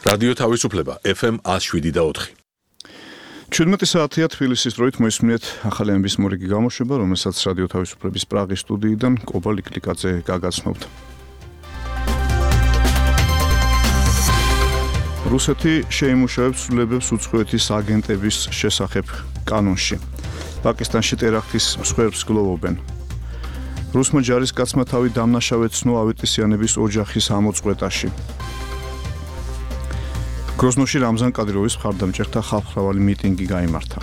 რადიო თავისუფლება FM 107.4. 17 საათია თბილისის დროით მოისმინეთ ახალი ამბის მორიგი გამოშვება, რომელსაც რადიო თავისუფლების პრაღის სტუდიიდან კობა ლიკლიკაძე გაგაცნობთ. რუსეთი შეიმუშავებს ცვლილებებს უცხოეთის აგენტების შესახებ კანონში. პაკისტანში ტერაქტის მსხვერპლს გლოვობენ. რუსმა ჯარისკაცმა თავი დამნაშავედ ცნო ავეტისიანების ოჯახის ამოწყვეტაში. გროზნოში რამზან კადიროვის მხარდამჭერთა ხალხმრავალი მიტინგი გაიმართა.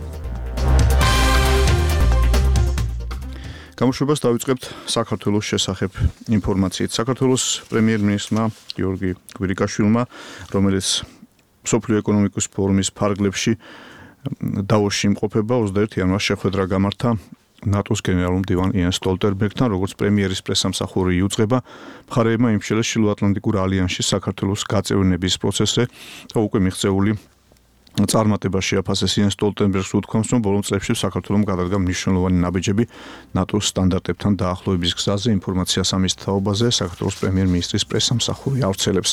გამოშვებას დავიწყებთ საქართველოს შესახებ ინფორმაციით. საქართველოს პრემიერ-მინისტრმა გიორგი კვირიკაშვილმა, რომელიც მსოფლიო ეკონომიკის ფორუმის ფარგლებში დავოსში იმყოფება, 21 იანვარს შეხვედრა გამართა ნატოს გენერალურ მდივან იენს სტოლტენბერგთან, როგორც პრემიერის პრესამსახური იუწყება, მხარეებმა იმშელეს ჩრდილოატლანტიკურ ალიანსში საქართველოს გაწევრიანების პროცესზე და უკვე მიღწეული წარმატება შეაფასეს იენს სტოლტენბერგს უთქვამს, რომ ბოლო წლებში საქართველომ გადადგა მნიშვნელოვანი ნაბიჯები ნატოს სტანდარტებთან დაახლოების გზაზე. ინფორმაციას ამის თაობაზე საქართველოს პრემიერ-მინისტრის პრესამსახური ავრცელებს.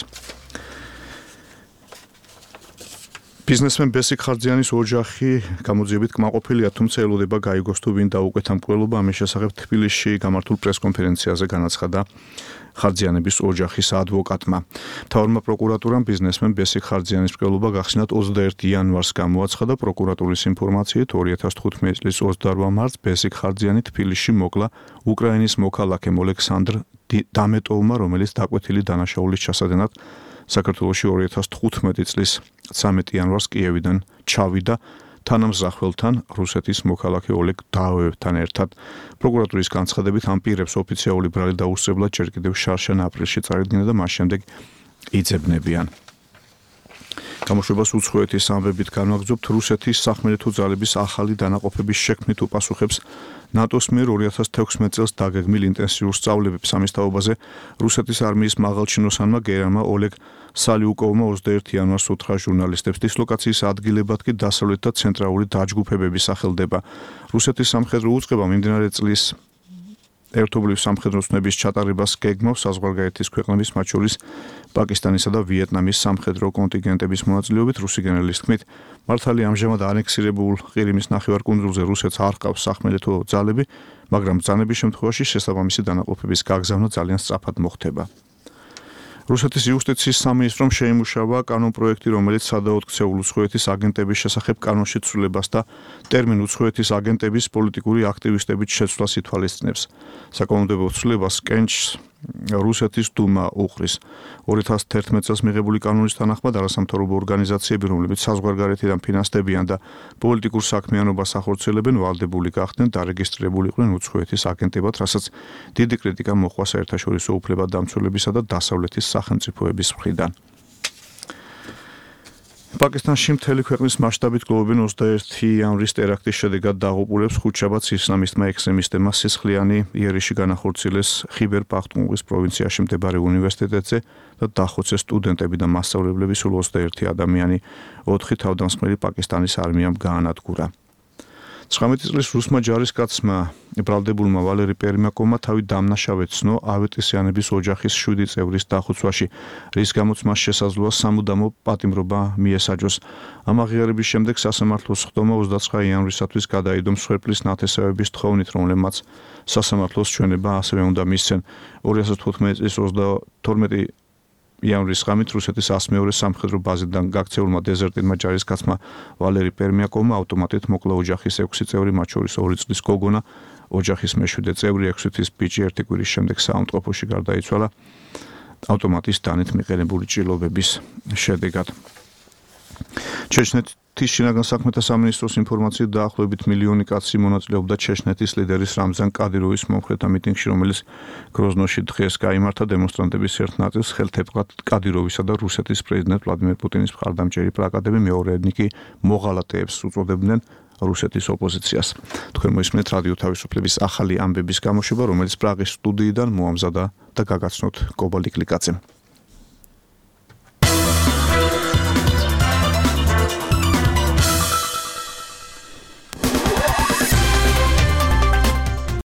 ბიზნესმენ ბესიკ ხარძიანის ოჯახი გამოძიებით კმაყოფილია, თუმცა ელოდება გაიგოს თუ ვინ დაუკვეთა მკვლელობა. ამის შესახებ თბილისში გამართულ პრესკონფერენციაზე განაცხადა ხარძიანების ოჯახის ადვოკატმა. მთავრმა პროკურატურამ ბიზნესმენ ბესიკ ხარძიანის მკვლელობა გახსნათ 21 იანვარს გამოაცხადა. პროკურატურის ინფორმაციით 2015 წლის 28 მარტს ბესიკ ხარძიანი თბილისში მოკლა უკრაინის მოქალაქე ოლექსანდრ დამეტოვმა, რომელიც დაკვეთილი დანაშაულის ჩასადენად საქართველოში 2015 წლის 13 იანვარს კიევიდან ჩავიდა თანამზრახველთან, რუსეთის მოქალაქე ოლეგ დაავევთან ერთად. პროკურატურის განცხადებით ამ პირებს ოფიციალური ბრალი დაუსწრებლად ჯერ კიდევ შარშან აპრილში წარდგინა და მას შემდეგ იძებნებიან. გამოშვებას უცხოეთის ამბებით განვაგრძობთ. რუსეთის სახმელეთო ძალების ახალი დანაყოფების შექმნით უპასუხებს ნატოს მიერ 2016 წელს დაგეგმილ ინტენსიურ სწავლებებს. ამის თაობაზე რუსეთის არმიის მაღალჩინოსანმა გენერალმა ოლეგ სალიუკოვმა 21 იანვარს უთხრა ჟურნალისტებს, დისლოკაციის ადგილებად კი დასავლეთ და ცენტრალური დაჯგუფებები სახელდება. რუსეთის სამხედრო უწყება მიმდინარე წლის ერთობლივ სამხედრო ცნების ჩატარებას გეგმავს საზღვარგარეთის ქვეყნების, მათ შორის პაკისტანისა და ვიეტნამის სამხედრო კონტინგენტების მონაწილეობით. რუსი გენერალის თქმით, მართალი ამჟამად ანექსირებულ ყირიმის ნახევარკუნძულზე რუსეთს არ ჰყავს სახმელეთო ძალები, მაგრამ ბრძანების შემთხვევაში შესაბამისი დანაყოფების გაგზავნა ძალიან სწრაფად მოხდება. რუსეთის იუსტიციის სამინისტრომ შეიმუშავა კანონპროექტი, რომელიც სადავოდ ქცეულ უცხოეთის აგენტების შესახებ კანონში ცვლილებას და ტერმინ უცხოეთის აგენტების პოლიტიკური აქტივისტებით შეცვლას ითვალისწინებს. საკანონმდებლო ცვლილებას კენჭს რუსეთის დუმა უყრის. 2011 წელს მიღებული კანონის თანახმად არასამთავრობო ორგანიზაციები, რომლებიც საზღვარგარეთიდან ფინანსდებიან და პოლიტიკურ საქმიანობას ახორციელებენ, ვალდებული გახდნენ დარეგისტრირებული იყვნენ უცხოეთის აგენტებად, რასაც დიდი კრიტიკა მოჰყვა საერთაშორისო უფლებადამცველებისა და დასავლეთის სახელმწიფოების მხრიდან. პაკისტანში მთელი ქვეყნის მასშტაბით გლოვობენ 21 იანვრის ტერაქტის შედეგად დაღუპულებს. ხუთშაბათს ისლამისტმა ექსტრემისტებმა სისხლიანი იერიში განახორციელეს ხიბერ პახტუნხვის პროვინციაში მდებარე უნივერსიტეტზე და დახოცეს სტუდენტები და მასწავლებლები. სულ 21 ადამიანი, 4 თავდამსხმელი პაკისტანის არმიამ გაანადგურა. 19 წლის რუსმა ჯარისკაცმა ბრალდებულმა ვალერი პერიმაკოვმა თავი დამნაშავედ ცნო ავეტისიანების ოჯახის 7 წევრის დახოცვაში, რის გამოც მას შესაძლოა სამუდამო პატიმრობა მიესაჯოს. ამ აღიარების შემდეგ სასამართლოს ხდომა 29 იანვრისათვის გადაიდო მსხვერპლის ნათესავების თხოვნით, რომელმაც სასამართლოს ჩვენება ასევე უნდა მისცენ. 2015 წლის 12 იანვრის ღამით რუსეთის 102 სამხედრო ბაზიდან გაქცეულმა დეზერტირმა ჯარისკაცმა ვალერი პერიმაკოვმა ავტომატით მოკლა ოჯახის 6 წევრი, მათ შორის 2 წლის გოგონა, ოჯახის მე-7 წევრი, 6 თვის ბიჭი. 1 კვირის შემდეგ საავადმყოფოში გარდაიცვალა ავტომატის დანით მიყენებული ჭრილობების შედეგად. ჩეჩნეთის შინაგან საქმეთა სამინისტროს ინფორმაციით დაახლოებით მილიონი კაცი მონაწილეობდა ჩეჩნეთის ლიდერის რამზან კადიროვის მომხრეთა მიტინგში, რომელიც გროზნოში დღეს გაიმართა. დემონსტრანტების ერთ ნაწილს ხელთეპყრად კადიროვისა და რუსეთის პრეზიდენტ ვლადიმერ პუტინის მხარდამჭერი პლაკატები, მეორეებნი კი მოღალატეებს უწოდებდნენ რუსეთის ოპოზიციას. თქვენ მოისმენთ რადიო თავისუფლების ახალი ამბების გამოშვება, რომელიც პრაღის სტუდიიდან მოამზადა და გაგაცნოთ კობა ლიკლიკაძემ.